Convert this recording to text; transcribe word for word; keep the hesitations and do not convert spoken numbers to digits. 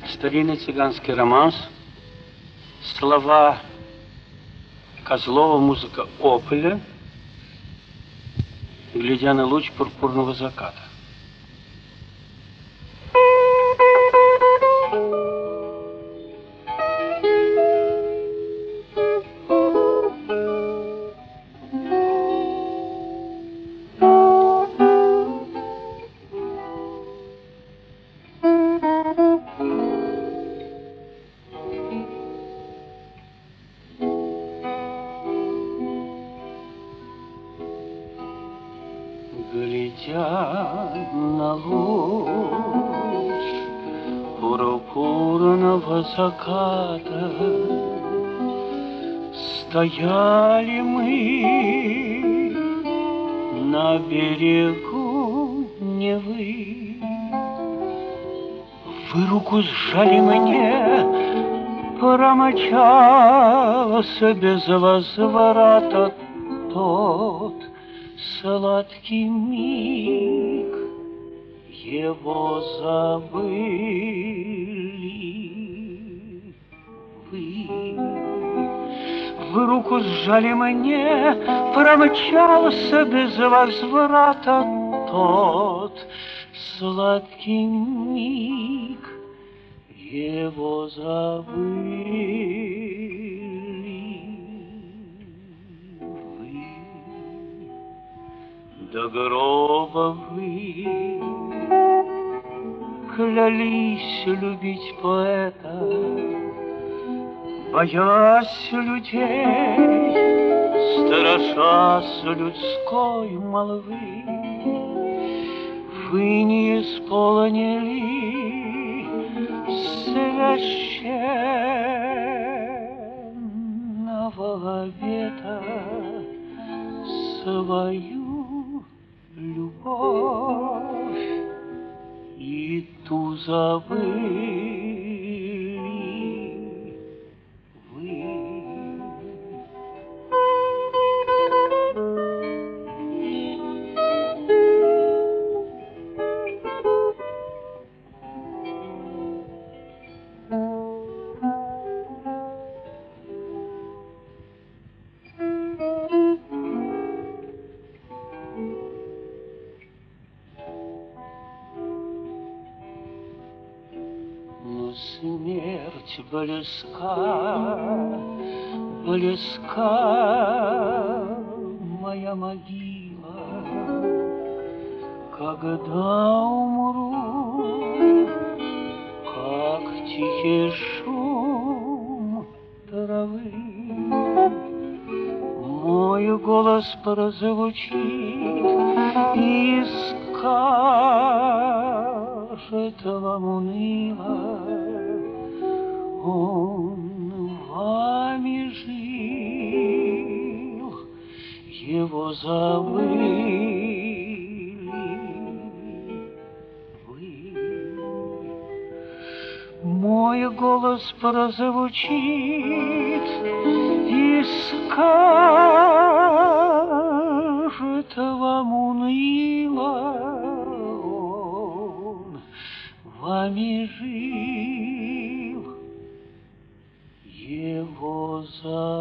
Старинный цыганский романс, слова Козлова, музыка Ополя, глядя на луч пурпурного заката. Глядя на луч пурпурного заката, стояли мы на берегу Невы. Вы руку сжали мне, промчался без возврата тот сладкий миг, его забыли вы. Вы руку сжали мне, промчался без возврата тот сладкий миг, его забыли. До гроба вы клялись любить поэта, боясь людей, страшась людской молвы. Вы не исполнили священного обета, свою любовь и ту забыли вы. Смерть близка, близка моя могила. Когда умру, как тихий шум травы, мой голос прозвучит и скажет вам уныло: он вами жил, его забыли вы. Мой голос прозвучит и скажет вам уныло: он вами жил, его забыли.